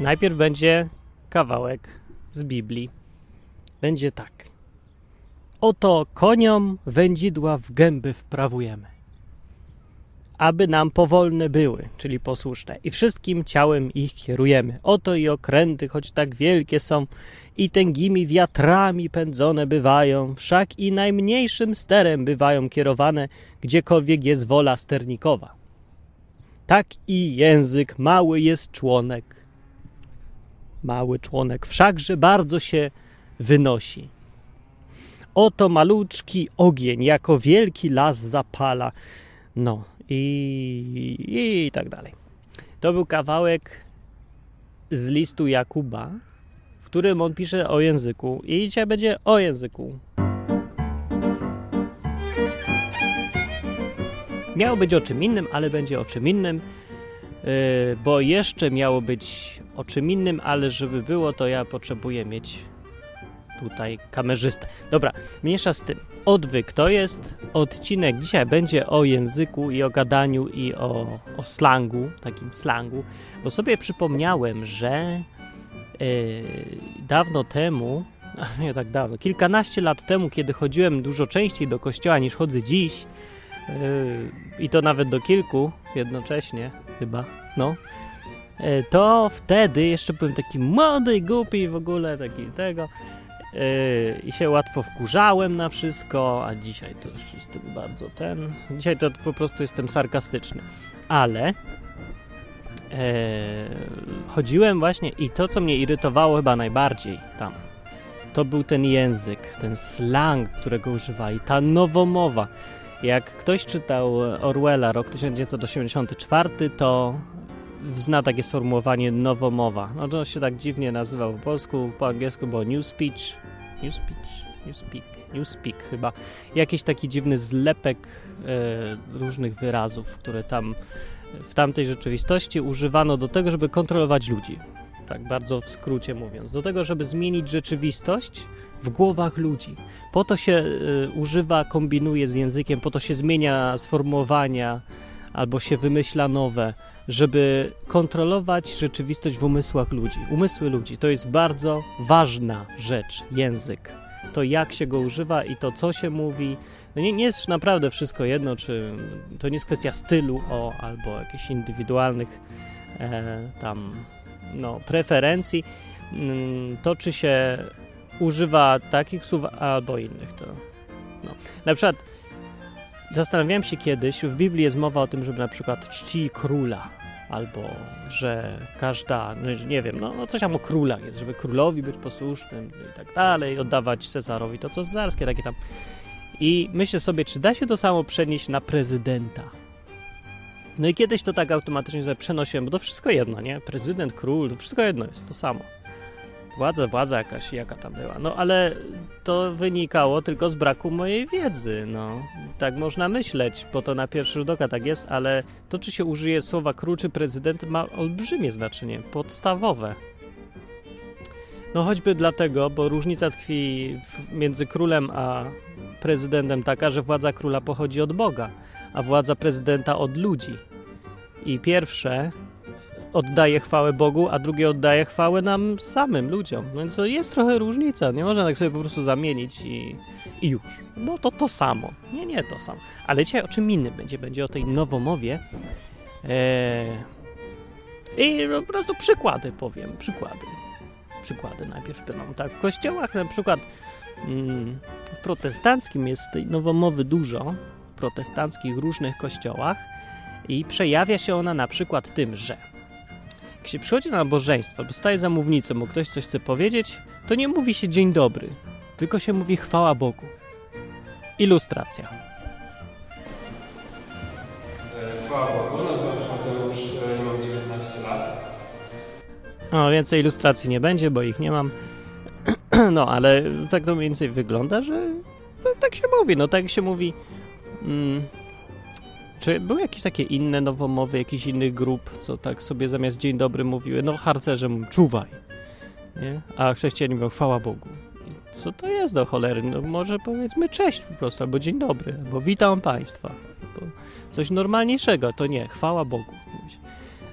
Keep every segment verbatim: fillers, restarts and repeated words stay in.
najpierw będzie kawałek z Biblii. Będzie tak. Oto koniom wędzidła w gęby wprawujemy, aby nam powolne były, czyli posłuszne, i wszystkim ciałem ich kierujemy. Oto i okręty, choć tak wielkie są, i tęgimi wiatrami pędzone bywają, wszak i najmniejszym sterem bywają kierowane, gdziekolwiek jest wola sternikowa. Tak i język mały jest członek. Mały członek, wszakże bardzo się wynosi. Oto maluczki ogień, jako wielki las zapala. No i, i tak dalej. To był kawałek z listu Jakuba, w którym on pisze o języku. I dzisiaj będzie o języku. Miało być o czym innym, ale będzie o czym innym, yy, bo jeszcze miało być o czym innym, ale żeby było, to ja potrzebuję mieć tutaj kamerzystę. Dobra, mniejsza z tym. Odwyk to jest odcinek. Dzisiaj będzie o języku i o gadaniu i o, o slangu, takim slangu, bo sobie przypomniałem, że yy, dawno temu, a nie tak dawno, kilkanaście lat temu, kiedy chodziłem dużo częściej do kościoła niż chodzę dziś, yy, i to nawet do kilku jednocześnie chyba, no, yy, to wtedy jeszcze byłem taki młody, głupi w ogóle, taki tego, Yy, i się łatwo wkurzałem na wszystko, a dzisiaj to już jestem bardzo ten... Dzisiaj to po prostu jestem sarkastyczny. Ale yy, chodziłem właśnie i to, co mnie irytowało chyba najbardziej tam, to był ten język, ten slang, którego używali, ta nowomowa. Jak ktoś czytał Orwella, rok tysiąc dziewięćset osiemdziesiąty czwarty, to zna takie sformułowanie nowomowa. No to się tak dziwnie nazywa po polsku, po angielsku było new speech, new speech, new speak, new speak chyba. Jakiś taki dziwny zlepek e, różnych wyrazów, które tam w tamtej rzeczywistości używano do tego, żeby kontrolować ludzi. Tak bardzo w skrócie mówiąc. Do tego, żeby zmienić rzeczywistość w głowach ludzi. Po to się e, używa, kombinuje z językiem, po to się zmienia sformułowania, albo się wymyśla nowe, żeby kontrolować rzeczywistość w umysłach ludzi. Umysły ludzi to jest bardzo ważna rzecz, język. To jak się go używa i to co się mówi. No nie, nie jest naprawdę wszystko jedno, czy to nie jest kwestia stylu o, albo jakichś indywidualnych e, tam no, preferencji. To czy się używa takich słów albo innych. To, no. Na przykład zastanawiałem się kiedyś, w Biblii jest mowa o tym, żeby na przykład czci króla, albo że każda, no nie wiem, no, no coś tam o królach jest, żeby królowi być posłusznym i tak dalej, oddawać Cezarowi to, co cesarskie, takie tam. I myślę sobie, czy da się to samo przenieść na prezydenta? No i kiedyś to tak automatycznie sobie przenosiłem, bo to wszystko jedno, nie? Prezydent, król, to wszystko jedno jest, to samo. Władza, władza jakaś, jaka tam była. No ale to wynikało tylko z braku mojej wiedzy, no. Tak można myśleć, bo to na pierwszy rzut oka tak jest, ale to, czy się użyje słowa król czy prezydent, ma olbrzymie znaczenie, podstawowe. No choćby dlatego, bo różnica tkwi w, między królem a prezydentem taka, że władza króla pochodzi od Boga, a władza prezydenta od ludzi. I pierwsze oddaje chwałę Bogu, a drugie oddaje chwałę nam samym, ludziom. No więc to jest trochę różnica. Nie można tak sobie po prostu zamienić i, i już. Bo to to samo. Nie, nie to samo. Ale dzisiaj o czym innym będzie. Będzie o tej nowomowie. Eee, I po prostu przykłady powiem. Przykłady. Przykłady najpierw będą. Tak, w kościołach na przykład mm, w protestanckim jest tej nowomowy dużo. W protestanckich różnych kościołach. I przejawia się ona na przykład tym, że jak się przychodzi na nabożeństwo, albo staje za mównicą, bo ktoś coś chce powiedzieć, to nie mówi się dzień dobry, tylko się mówi chwała Bogu. Ilustracja. Chwała Bogu, nazywam się Mateusz, mam dziewiętnaście lat. O, więcej ilustracji nie będzie, bo ich nie mam. No, ale tak to mniej więcej wygląda, że no, tak się mówi. No tak się mówi... Mm, Czy były jakieś takie inne nowomowy, jakichś innych grup, co tak sobie zamiast dzień dobry mówiły? No harcerze mówią, czuwaj, nie? A chrześcijanie mówią, chwała Bogu. I co to jest do cholery? No może powiedzmy cześć po prostu, albo dzień dobry, albo witam Państwa. Albo coś normalniejszego, to nie, chwała Bogu.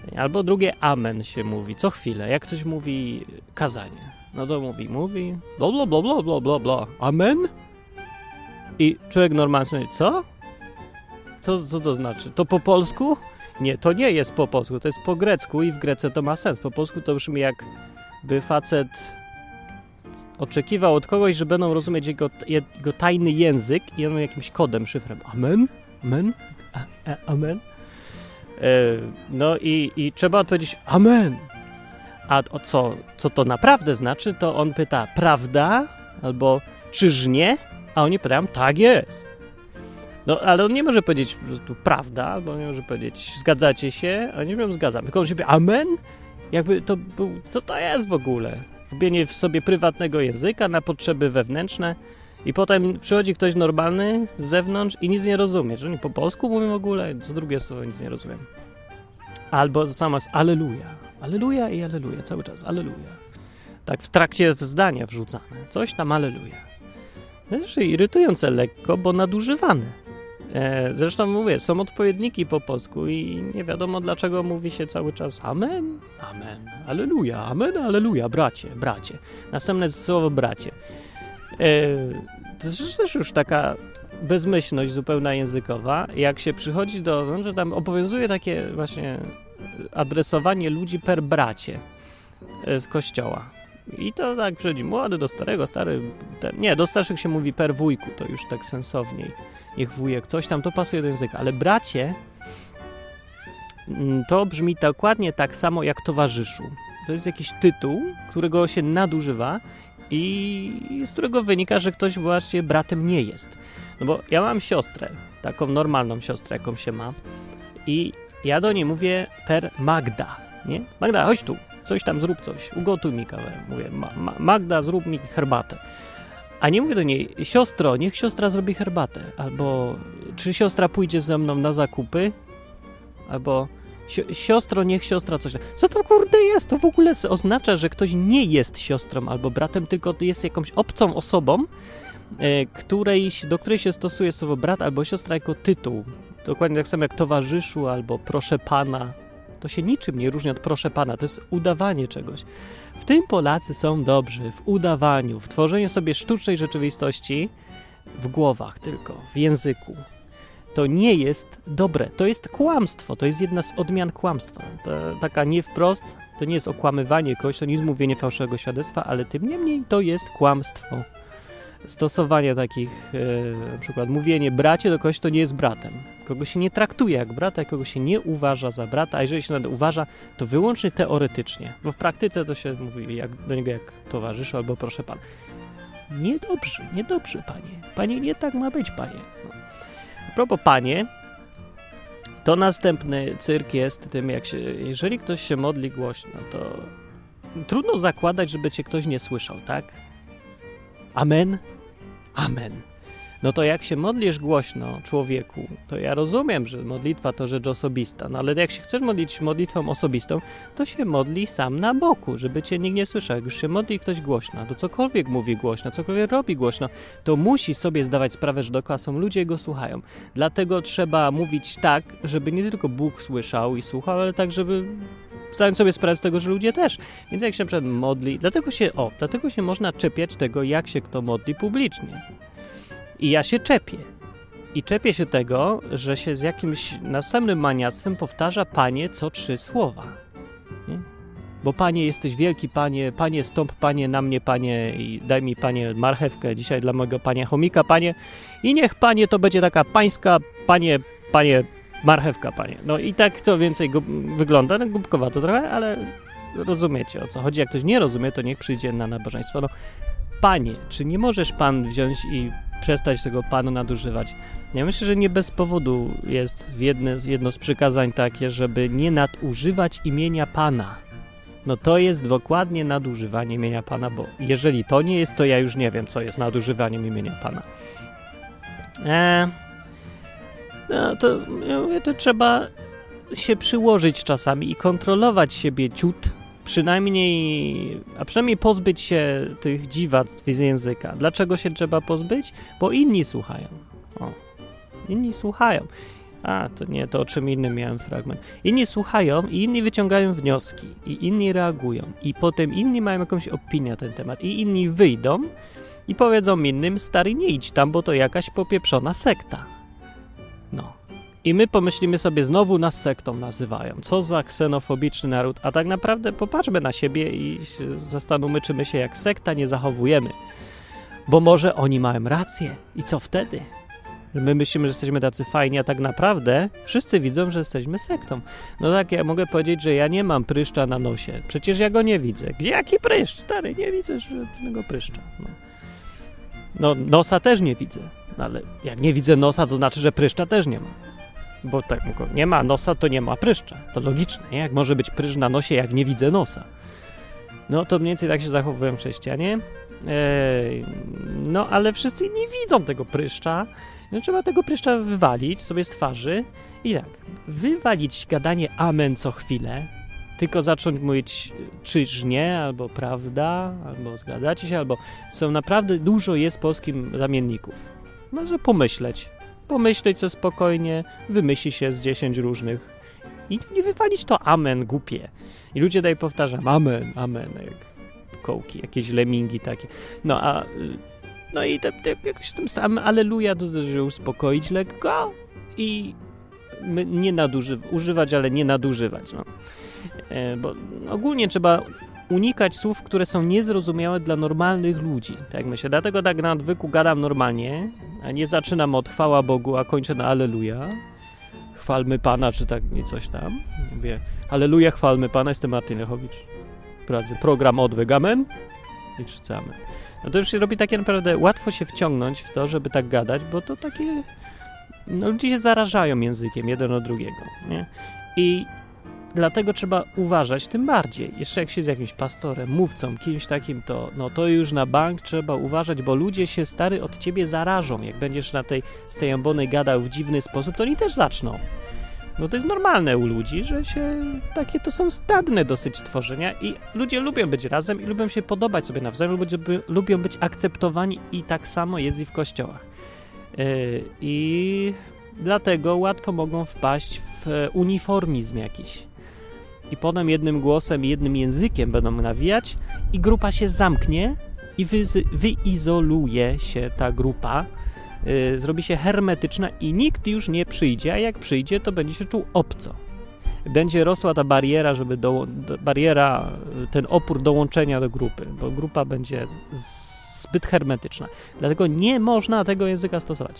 Albo drugie amen się mówi co chwilę. Jak ktoś mówi kazanie, no to mówi, mówi bla bla bla bla bla bla bla. Amen? I człowiek normalnie mówi, co? co? Co to znaczy? To po polsku? Nie, to nie jest po polsku, to jest po grecku i w Grece to ma sens. Po polsku to brzmi jakby facet oczekiwał od kogoś, że będą rozumieć jego, jego tajny język i on jakimś kodem, szyfrem. Amen? Amen? A, a, amen? E, no i, i trzeba odpowiedzieć amen. A o co, co to naprawdę znaczy, to on pyta prawda? Albo czyż nie? A oni pytają tak jest. No, ale on nie może powiedzieć po prostu prawda, albo nie może powiedzieć zgadzacie się, a nie wiem, zgadzam. Tylko on się powie amen? Jakby to był, co to jest w ogóle? Robienie w sobie prywatnego języka na potrzeby wewnętrzne i potem przychodzi ktoś normalny z zewnątrz i nic nie rozumie. Że oni po polsku mówią w ogóle, co drugie słowo nic nie rozumiem. Albo to samo jest alleluja. Alleluja i alleluja, cały czas alleluja. Tak w trakcie zdania wrzucane. Coś tam alleluja. Zresztą irytujące lekko, bo nadużywane. E, zresztą mówię, są odpowiedniki po polsku i nie wiadomo dlaczego mówi się cały czas amen, amen, alleluja, amen, alleluja, bracie, bracie. Następne słowo bracie. E, to jest też już taka bezmyślność zupełna językowa, jak się przychodzi do, no, że tam obowiązuje takie właśnie adresowanie ludzi per bracie e, z kościoła. I to tak przychodzi młody do starego, stary, ten, nie, do starszych się mówi per wujku, to już tak sensowniej. Niech wujek, coś tam, to pasuje do języka, ale bracie to brzmi dokładnie tak samo jak towarzyszu. To jest jakiś tytuł, którego się nadużywa i z którego wynika, że ktoś właśnie bratem nie jest. No bo ja mam siostrę, taką normalną siostrę, jaką się ma i ja do niej mówię per Magda, nie? Magda, chodź tu. Coś tam, zrób coś, ugotuj mi kawę. Mówię, Ma- Ma- Magda, zrób mi herbatę. A nie mówię do niej, siostro, niech siostra zrobi herbatę. Albo, czy siostra pójdzie ze mną na zakupy? Albo, si- siostro, niech siostra coś... Co to kurde jest? To w ogóle oznacza, że ktoś nie jest siostrą albo bratem, tylko jest jakąś obcą osobą, e, której, do której się stosuje słowo brat albo siostra jako tytuł. Dokładnie tak samo jak towarzyszu albo proszę pana. To się niczym nie różni od proszę pana, to jest udawanie czegoś. W tym Polacy są dobrzy, w udawaniu, w tworzeniu sobie sztucznej rzeczywistości w głowach tylko, w języku. To nie jest dobre, to jest kłamstwo, to jest jedna z odmian kłamstwa. To taka nie wprost, to nie jest okłamywanie kogoś, to nie jest mówienie fałszywego świadectwa, ale tym niemniej to jest kłamstwo. Stosowanie takich, e, na przykład mówienie bracie do kogoś, to nie jest bratem. Kogo się nie traktuje jak brata, kogo się nie uważa za brata, a jeżeli się nawet uważa, to wyłącznie teoretycznie, bo w praktyce to się mówi jak, do niego jak towarzyszu albo proszę pan. Niedobrze, niedobrze, panie. Panie, nie tak ma być, panie. No. A propos panie, to następny cyrk jest tym, jak się, jeżeli ktoś się modli głośno, to trudno zakładać, żeby cię ktoś nie słyszał, tak? Amen? Amen. No to jak się modlisz głośno, człowieku, to ja rozumiem, że modlitwa to rzecz osobista, no ale jak się chcesz modlić modlitwą osobistą, to się modli sam na boku, żeby cię nikt nie słyszał. Jak już się modli ktoś głośno, to cokolwiek mówi głośno, cokolwiek robi głośno, to musi sobie zdawać sprawę, że dookoła są ludzie i go słuchają. Dlatego trzeba mówić tak, żeby nie tylko Bóg słyszał i słuchał, ale tak, żeby zdając sobie sprawę z tego, że ludzie też. Więc jak się na przykład modli, dlatego się, o, dlatego się można czepiać tego, jak się kto modli publicznie. I ja się czepię. I czepię się tego, że się z jakimś następnym maniactwem powtarza panie co trzy słowa. Nie? Bo panie, jesteś wielki, panie, panie, stąp, panie, na mnie, panie i daj mi, panie, marchewkę dzisiaj dla mojego pania chomika, panie. I niech, panie, to będzie taka pańska, panie, panie, marchewka, panie. No i tak to więcej gub- wygląda, no głupkowato trochę, ale rozumiecie, o co chodzi. Jak ktoś nie rozumie, to niech przyjdzie na nabożeństwo. No, panie, czy nie możesz pan wziąć i przestać tego panu nadużywać? Ja myślę, że nie bez powodu jest jedno, jedno z przykazań takie, żeby nie nadużywać imienia pana. No to jest dokładnie nadużywanie imienia pana, bo jeżeli to nie jest, to ja już nie wiem, co jest nadużywaniem imienia pana. Eee, no to, ja mówię, to trzeba się przyłożyć czasami i kontrolować siebie ciut, przynajmniej, a przynajmniej pozbyć się tych dziwactw z języka. Dlaczego się trzeba pozbyć? Bo inni słuchają. O, inni słuchają. A, to nie, to o czym innym miałem fragment. Inni słuchają i inni wyciągają wnioski i inni reagują i potem inni mają jakąś opinię na ten temat i inni wyjdą i powiedzą innym, stary, nie idź tam, bo to jakaś popieprzona sekta. No. I my pomyślimy sobie, znowu nas sektą nazywają. Co za ksenofobiczny naród. A tak naprawdę popatrzmy na siebie i zastanówmy, czy my się jak sekta nie zachowujemy. Bo może oni mają rację. I co wtedy? My myślimy, że jesteśmy tacy fajni, a tak naprawdę wszyscy widzą, że jesteśmy sektą. No tak, ja mogę powiedzieć, że ja nie mam pryszcza na nosie. Przecież ja go nie widzę. Gdzie jaki pryszcz? Stary, nie widzę żadnego pryszcza. No. no, nosa też nie widzę. No, ale jak nie widzę nosa, to znaczy, że pryszcza też nie ma. Bo tak, nie ma nosa, to nie ma pryszcza. To logiczne, nie? Jak może być pryszcz na nosie, jak nie widzę nosa? No to mniej więcej tak się zachowują chrześcijanie. Eee, no ale wszyscy nie widzą tego pryszcza. No, trzeba tego pryszcza wywalić sobie z twarzy i tak, wywalić gadanie amen co chwilę, tylko zacząć mówić czyż nie, albo prawda, albo zgadzacie się, albo są naprawdę dużo jest polskim zamienników. Może pomyśleć. Pomyśleć co spokojnie, wymyśli się z dziesięć różnych i nie wywalić to amen głupie. I ludzie tutaj powtarzam amen, amen, jak kołki, jakieś lemingi takie. No a no i te, te, jakoś tam sam alleluja, to żeby uspokoić lekko i nie nadużywać, używać, ale nie nadużywać. No. E, bo ogólnie trzeba unikać słów, które są niezrozumiałe dla normalnych ludzi. Tak jak myślę. Dlatego tak na odwyku gadam normalnie, a nie zaczynam od chwała Bogu, a kończę na alleluja. Chwalmy Pana, czy tak nie coś tam. Mówię, alleluja, chwalmy Pana, jestem Martin Lechowicz. Prowadzę program Odwyk, amen. I wszyscy amen. No to już się robi takie naprawdę, łatwo się wciągnąć w to, żeby tak gadać, bo to takie, no ludzie się zarażają językiem jeden od drugiego, nie? I dlatego trzeba uważać tym bardziej. Jeszcze jak się z jakimś pastorem, mówcą, kimś takim, to no to już na bank trzeba uważać, bo ludzie się, stary, od ciebie zarażą. Jak będziesz na tej, z tej ambony gadał w dziwny sposób, to oni też zaczną. No to jest normalne u ludzi, że się, takie to są stadne dosyć tworzenia i ludzie lubią być razem i lubią się podobać sobie nawzajem, lubią, lubią być akceptowani i tak samo jest i w kościołach. Yy, I dlatego łatwo mogą wpaść w uniformizm jakiś. I potem jednym głosem i jednym językiem będą nawijać i grupa się zamknie i wy, wyizoluje się ta grupa. Yy, zrobi się hermetyczna i nikt już nie przyjdzie, a jak przyjdzie, to będzie się czuł obco. Będzie rosła ta bariera, żeby do, do, bariera, ten opór dołączenia do grupy, bo grupa będzie zbyt hermetyczna. Dlatego nie można tego języka stosować.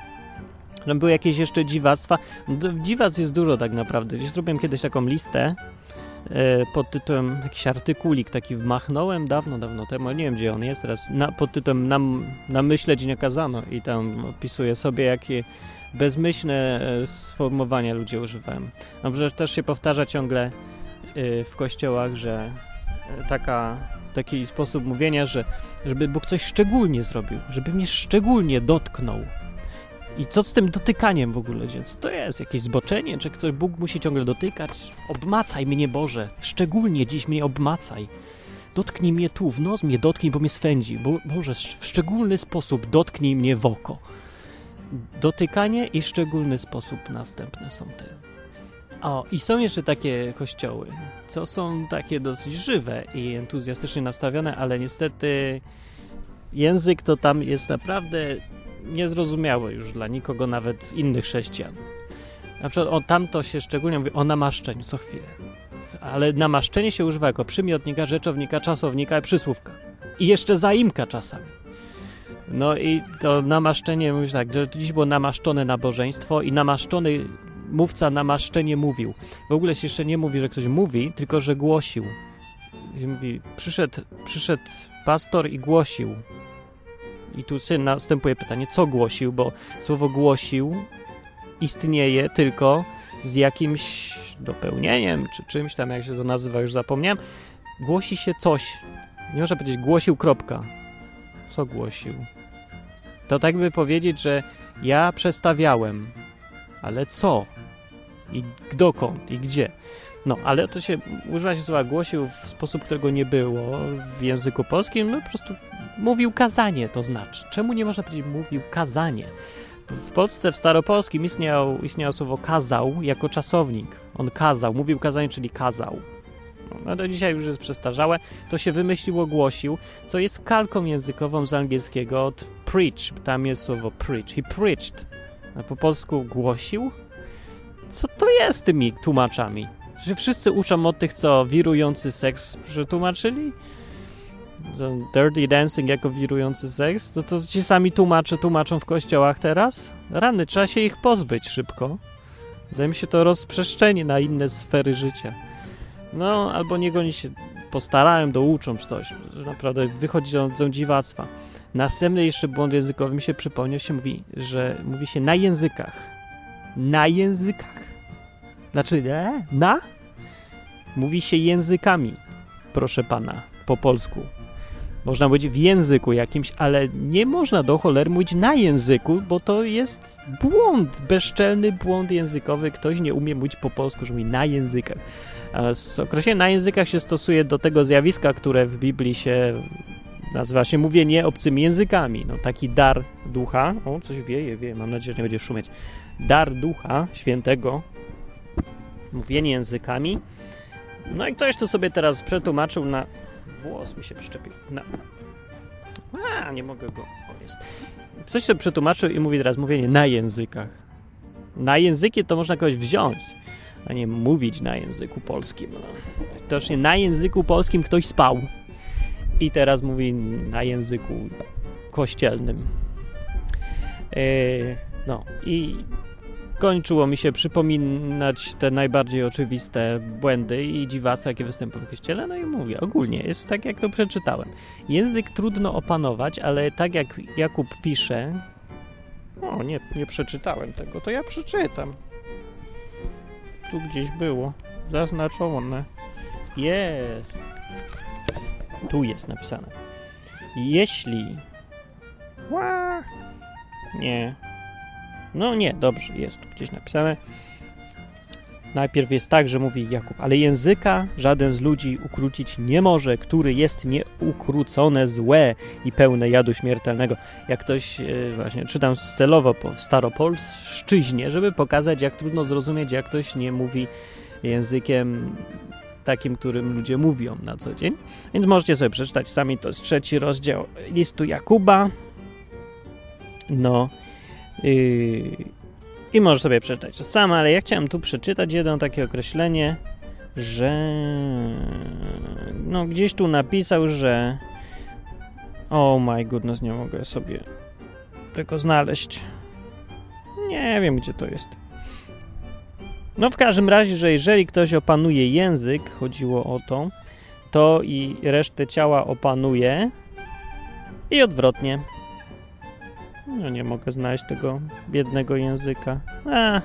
Tam były jakieś jeszcze dziwactwa. Dziwac jest dużo tak naprawdę. Gdzieś zrobiłem kiedyś taką listę e, pod tytułem, jakiś artykulik taki wmachnąłem dawno, dawno temu, ale nie wiem gdzie on jest teraz, na, pod tytułem nam, namyśleć nie kazano i tam opisuję sobie jakie bezmyślne e, sformułowania ludzie używają. No przecież też się powtarza ciągle e, w kościołach, że e, taka, taki sposób mówienia, że żeby Bóg coś szczególnie zrobił, żeby mnie szczególnie dotknął. I co z tym dotykaniem w ogóle? Co to jest? Jakieś zboczenie? Czy ktoś, Bóg musi ciągle dotykać? Obmacaj mnie, Boże. Szczególnie dziś mnie obmacaj. Dotknij mnie tu, w nos mnie dotknij, bo mnie swędzi. Bo, Boże, w szczególny sposób dotknij mnie w oko. Dotykanie i szczególny sposób następne są te. O, i są jeszcze takie kościoły, co są takie dosyć żywe i entuzjastycznie nastawione, ale niestety język to tam jest naprawdę niezrozumiałe już dla nikogo, nawet innych chrześcijan. Na przykład o tamto się szczególnie mówi o namaszczeniu co chwilę. Ale namaszczenie się używa jako przymiotnika, rzeczownika, czasownika i przysłówka. I jeszcze zaimka czasami. No i to namaszczenie, mówisz tak, że dziś było namaszczone nabożeństwo i namaszczony mówca namaszczenie mówił. W ogóle się jeszcze nie mówi, że ktoś mówi, tylko że głosił. I mówi, przyszedł, przyszedł pastor i głosił. I tu następuje pytanie, co głosił, bo słowo głosił istnieje tylko z jakimś dopełnieniem, czy czymś tam, jak się to nazywa, już zapomniałem. Głosi się coś. Nie można powiedzieć głosił, kropka. Co głosił? To tak by powiedzieć, że ja przestawiałem. Ale co? I dokąd? I gdzie? No, ale to się, używa się słowa głosił w sposób, którego nie było w języku polskim, no po prostu mówił kazanie, to znaczy. Czemu nie można powiedzieć mówił kazanie? w Polsce w staropolskim istniał, istniało słowo kazał jako czasownik. On kazał, mówił kazanie, czyli kazał. No to dzisiaj już jest przestarzałe. To się wymyśliło, głosił, co jest kalką językową z angielskiego od preach. Tam jest słowo preach. He preached. A po polsku głosił? Co to jest z tymi tłumaczami? Że wszyscy uczą od tych, co wirujący seks przetłumaczyli? Dirty Dancing jako wirujący seks? To, to ci sami tłumacze tłumaczą w kościołach teraz? Rany, trzeba się ich pozbyć szybko. Zanim się to rozprzestrzeni na inne sfery życia. No, albo niech oni się postarają, douczą czy coś. Naprawdę wychodzi od dziwactwa. Następny jeszcze błąd językowy mi się przypomniał, się mówi, że mówi się na językach. Na językach? Znaczy, nie? Na? Mówi się językami, proszę pana, po polsku. Można powiedzieć w języku jakimś, ale nie można do cholery mówić na języku, bo to jest błąd, bezczelny błąd językowy. Ktoś nie umie mówić po polsku, że mówi na językach. A określenie na językach się stosuje do tego zjawiska, które w Biblii się nazywa się mówienie obcymi językami. No, taki dar ducha. O, coś wieje, wieje, mam nadzieję, że nie będzie szumieć. Dar ducha świętego, mówienie językami. No i ktoś to sobie teraz przetłumaczył na... Włos mi się przyczepił. Na... A, nie mogę go... O, jest. Ktoś sobie przetłumaczył i mówi teraz mówienie na językach. Na języki to można kogoś wziąć, a nie mówić na języku polskim. No. Widocznie na języku polskim ktoś spał. I teraz mówi na języku kościelnym. Yy, no i kończyło mi się przypominać te najbardziej oczywiste błędy i dziwactwa, jakie występują w kościele. No i mówię, ogólnie jest tak, jak to przeczytałem. Język trudno opanować, ale tak jak Jakub pisze... O, nie, nie przeczytałem tego, to ja przeczytam. Tu gdzieś było zaznaczone. Jest. Tu jest napisane. Jeśli... Ła! Nie. No nie, dobrze, jest tu gdzieś napisane. Najpierw jest tak, że mówi Jakub, ale języka żaden z ludzi ukrócić nie może, który jest nieukrócone złe i pełne jadu śmiertelnego. Jak ktoś, yy, właśnie czytam celowo po staropolszczyźnie, żeby pokazać, jak trudno zrozumieć, jak ktoś nie mówi językiem takim, którym ludzie mówią na co dzień. Więc możecie sobie przeczytać sami, to jest trzeci rozdział listu Jakuba. No. Yy, I możesz sobie przeczytać to samo, ale ja chciałem tu przeczytać jedno takie określenie, że no gdzieś tu napisał, że oh my goodness, nie mogę sobie tego znaleźć. Nie wiem, gdzie to jest. No w każdym razie, że jeżeli ktoś opanuje język, chodziło o to, to i resztę ciała opanuje i odwrotnie. No nie mogę znaleźć tego biednego języka. A.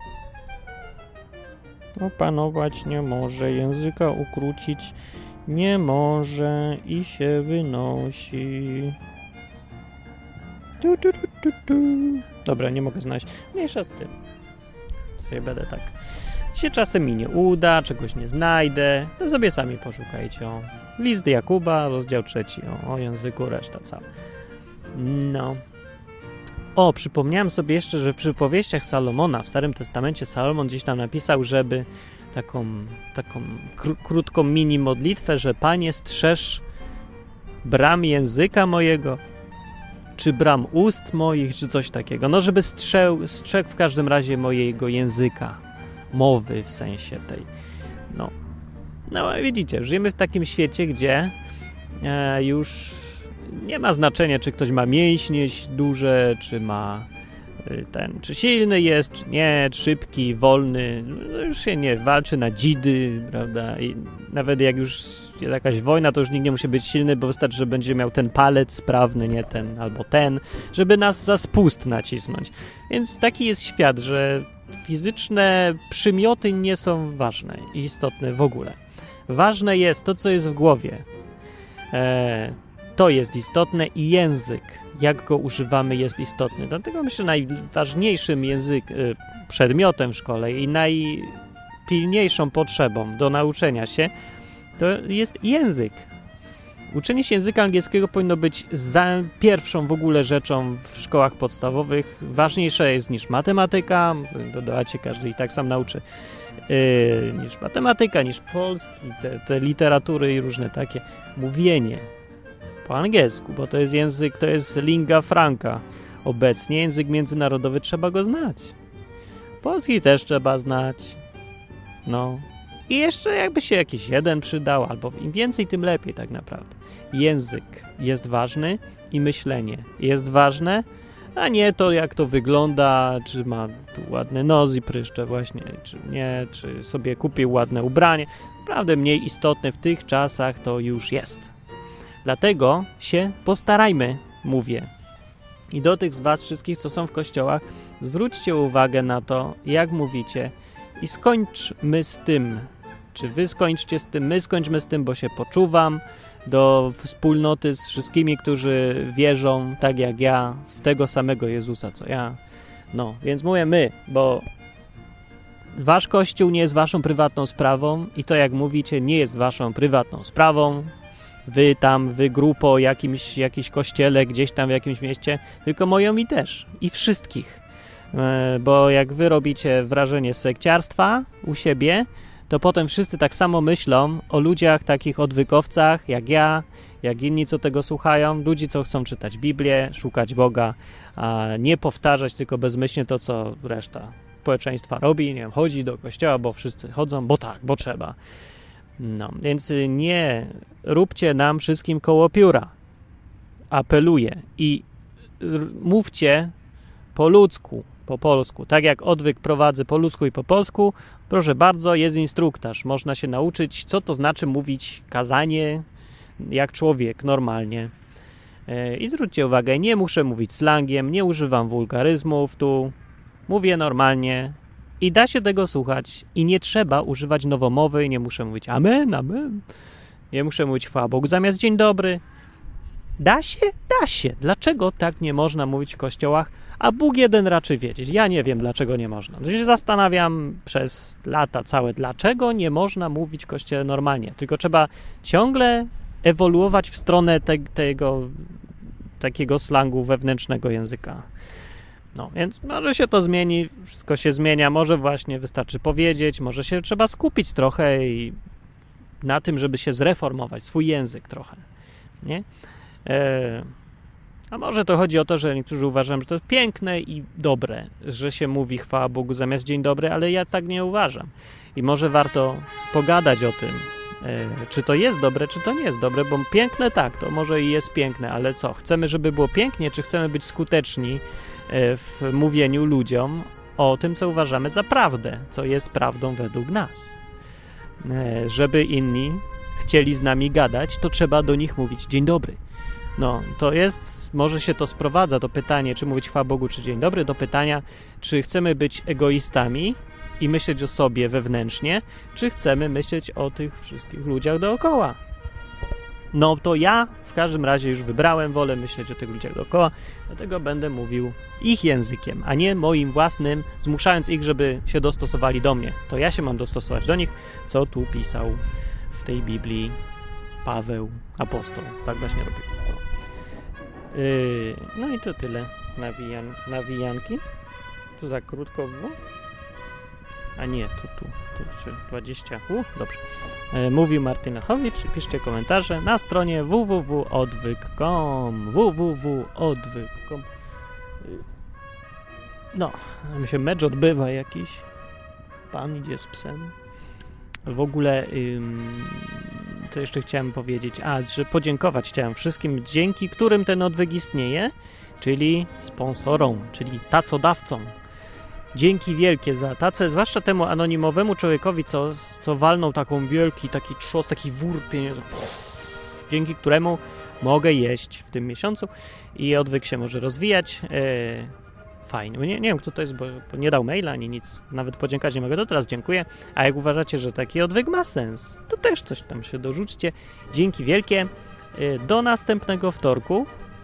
Opanować nie może, języka ukrócić nie może i się wynosi. Tu, tu, tu, tu, tu. Dobra, nie mogę znaleźć. Mniejsza z tym. Sobie będę tak. Się czasem mi nie uda, czegoś nie znajdę, to sobie sami poszukajcie. O. List Jakuba, rozdział trzeci. O, o języku, reszta cała. No. O, przypomniałem sobie jeszcze, że w przypowieściach Salomona w Starym Testamencie Salomon gdzieś tam napisał, żeby taką, taką kró- krótką mini modlitwę, że Panie, strzeż bram języka mojego, czy bram ust moich, czy coś takiego. No, żeby strzeł, strzegł w każdym razie mojego języka, mowy w sensie tej. No, no widzicie, żyjemy w takim świecie, gdzie e, już nie ma znaczenia, czy ktoś ma mięśnie duże, czy ma ten, czy silny jest, czy nie, szybki, wolny. No już się nie walczy na dzidy, prawda? I nawet jak już jest jakaś wojna, to już nikt nie musi być silny, bo wystarczy, że będzie miał ten palec sprawny, nie ten, albo ten, żeby nas za spust nacisnąć. Więc taki jest świat, że fizyczne przymioty nie są ważne i istotne w ogóle. Ważne jest to, co jest w głowie. Eee, To jest istotne i język, jak go używamy, jest istotny. Dlatego myślę, że najważniejszym język, przedmiotem w szkole i najpilniejszą potrzebą do nauczenia się to jest język. Uczenie się języka angielskiego powinno być za pierwszą w ogóle rzeczą w szkołach podstawowych. Ważniejsze jest niż matematyka, dodacie, każdy i tak sam nauczy, yy, niż matematyka, niż polski, te, te literatury i różne takie. Mówienie po angielsku, bo to jest język, to jest lingua franca obecnie, język międzynarodowy, trzeba go znać. Polski też trzeba znać. No. I jeszcze jakby się jakiś jeden przydał, albo im więcej, tym lepiej tak naprawdę. Język jest ważny i myślenie jest ważne, a nie to, jak to wygląda, czy ma tu ładny nos i pryszcze właśnie, czy nie, czy sobie kupił ładne ubranie. Naprawdę mniej istotne w tych czasach to już jest. Dlatego się postarajmy, mówię. I do tych z was wszystkich, co są w kościołach, zwróćcie uwagę na to, jak mówicie i skończmy z tym. Czy wy skończcie z tym, my skończmy z tym, bo się poczuwam do wspólnoty z wszystkimi, którzy wierzą, tak jak ja, w tego samego Jezusa, co ja. No, więc mówię my, bo wasz kościół nie jest waszą prywatną sprawą i to, jak mówicie, nie jest waszą prywatną sprawą. Wy tam, wy grupo, jakimś, jakiś kościele, gdzieś tam w jakimś mieście, tylko moją i też. I wszystkich. E, bo jak wy robicie wrażenie sekciarstwa u siebie, to potem wszyscy tak samo myślą o ludziach takich odwykowcach, jak ja, jak inni, co tego słuchają, ludzi, co chcą czytać Biblię, szukać Boga, a nie powtarzać tylko bezmyślnie to, co reszta społeczeństwa robi, nie wiem, chodzi do kościoła, bo wszyscy chodzą, bo tak, bo trzeba. No, więc nie róbcie nam wszystkim koło pióra. Apeluję i r- mówcie po ludzku, po polsku. Tak jak odwyk prowadzę po ludzku i po polsku, proszę bardzo, jest instruktaż. Można się nauczyć, co to znaczy mówić kazanie jak człowiek, normalnie. Yy, I zwróćcie uwagę, nie muszę mówić slangiem, nie używam wulgaryzmów tu, mówię normalnie. I da się tego słuchać i nie trzeba używać nowomowy, nie muszę mówić amen, amen, nie muszę mówić chwała Bogu zamiast dzień dobry. Da się? Da się. Dlaczego tak nie można mówić w kościołach? A Bóg jeden raczy wiedzieć. Ja nie wiem, dlaczego nie można. To się zastanawiam przez lata całe, dlaczego nie można mówić w kościele normalnie. Tylko trzeba ciągle ewoluować w stronę te, tego takiego slangu wewnętrznego języka. No, więc może się to zmieni, wszystko się zmienia, może właśnie wystarczy powiedzieć, może się trzeba skupić trochę i na tym, żeby się zreformować, swój język trochę, nie? E, a może to chodzi o to, że niektórzy uważają, że to jest piękne i dobre, że się mówi chwała Bogu zamiast dzień dobry, ale ja tak nie uważam. I może warto pogadać o tym, e, czy to jest dobre, czy to nie jest dobre, bo piękne tak, to może i jest piękne, ale co, chcemy, żeby było pięknie, czy chcemy być skuteczni w mówieniu ludziom o tym, co uważamy za prawdę, co jest prawdą według nas. Żeby inni chcieli z nami gadać, to trzeba do nich mówić dzień dobry. No, to jest, może się to sprowadza, to pytanie, czy mówić chwała Bogu, czy dzień dobry, do pytania, czy chcemy być egoistami i myśleć o sobie wewnętrznie, czy chcemy myśleć o tych wszystkich ludziach dookoła. No to ja w każdym razie już wybrałem, wolę myśleć o tych ludziach dookoła, dlatego będę mówił ich językiem, a nie moim własnym, zmuszając ich, żeby się dostosowali do mnie. To ja się mam dostosować do nich, co tu pisał w tej Biblii Paweł, apostoł. Tak właśnie robił. Yy, no i to tyle nawijan, nawijanki. To tak krótko było? A nie, to tu, tu dwadzieścia. U, dobrze. E, mówił Martin Lechowicz. Piszcie komentarze na stronie w w w kropka odwyk kropka com w w w kropka odwyk kropka com. No, tam się mecz odbywa jakiś. Pan idzie z psem. W ogóle ym, co jeszcze chciałem powiedzieć? A, że podziękować chciałem wszystkim, dzięki którym ten odwyk istnieje, czyli sponsorom, czyli tacodawcom. Dzięki wielkie za tacę, zwłaszcza temu anonimowemu człowiekowi, co, co walnął taką wielki, taki trzos, taki wór pieniędzy, dzięki któremu mogę jeść w tym miesiącu i odwyk się może rozwijać. Eee, fajnie. Nie, nie wiem, kto to jest, bo, bo nie dał maila ani nic. Nawet podziękać nie mogę, to teraz dziękuję. A jak uważacie, że taki odwyk ma sens, to też coś tam się dorzućcie. Dzięki wielkie. Eee, do następnego wtorku.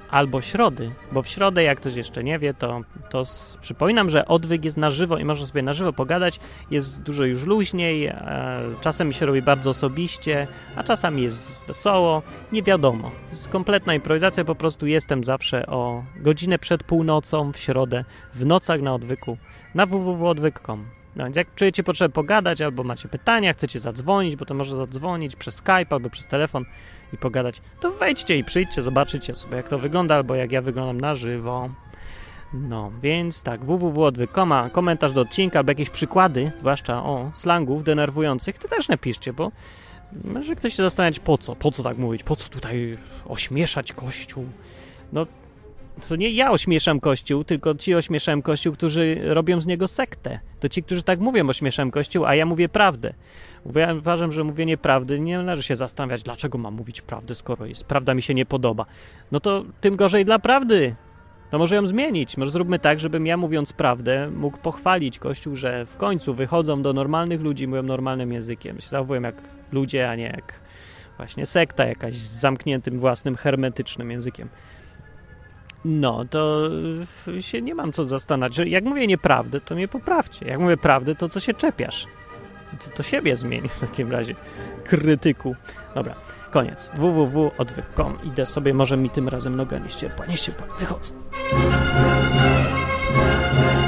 albo środy, bo w środę, jak ktoś jeszcze nie wie, to, to s- przypominam, że odwyk jest na żywo i można sobie na żywo pogadać, jest dużo już luźniej, e, czasem się robi bardzo osobiście, a czasami jest wesoło, nie wiadomo. To jest kompletna improwizacja, po prostu jestem zawsze o godzinę przed północą w środę, w nocach na odwyku, na w w w kropka odwyk kropka com. No więc jak czujecie potrzebę pogadać, albo macie pytania, chcecie zadzwonić, bo to może zadzwonić przez Skype albo przez telefon i pogadać, to wejdźcie i przyjdźcie, zobaczycie sobie, jak to wygląda, albo jak ja wyglądam na żywo. No, więc tak, w w w kropka odwyk kropka com, komentarz do odcinka, albo jakieś przykłady, zwłaszcza o slangów denerwujących, to też napiszcie, bo może ktoś się zastanawiać, po co, po co tak mówić, po co tutaj ośmieszać Kościół. No, to nie ja ośmieszam Kościół, tylko ci ośmieszałem Kościół, którzy robią z niego sektę. To ci, którzy tak mówią, ośmieszam Kościół, a ja mówię prawdę. Ja uważam, że mówienie prawdy nie należy się zastanawiać, dlaczego mam mówić prawdę, skoro jest, prawda mi się nie podoba. No to tym gorzej dla prawdy. To może ją zmienić. Może zróbmy tak, żebym ja, mówiąc prawdę, mógł pochwalić Kościół, że w końcu wychodzą do normalnych ludzi, mówią normalnym językiem. Się zachowują jak ludzie, a nie jak właśnie sekta jakaś z zamkniętym własnym hermetycznym językiem. No, to się nie mam co zastanawiać. Że jak mówię nieprawdę, to mnie poprawcie. Jak mówię prawdę, to co się czepiasz? To, to siebie zmieni w takim razie. Krytyku. Dobra, koniec. w w w kropka odwyk kropka com. Idę sobie, może mi tym razem noga nie ścierpa. Nie ścierpa, wychodzę.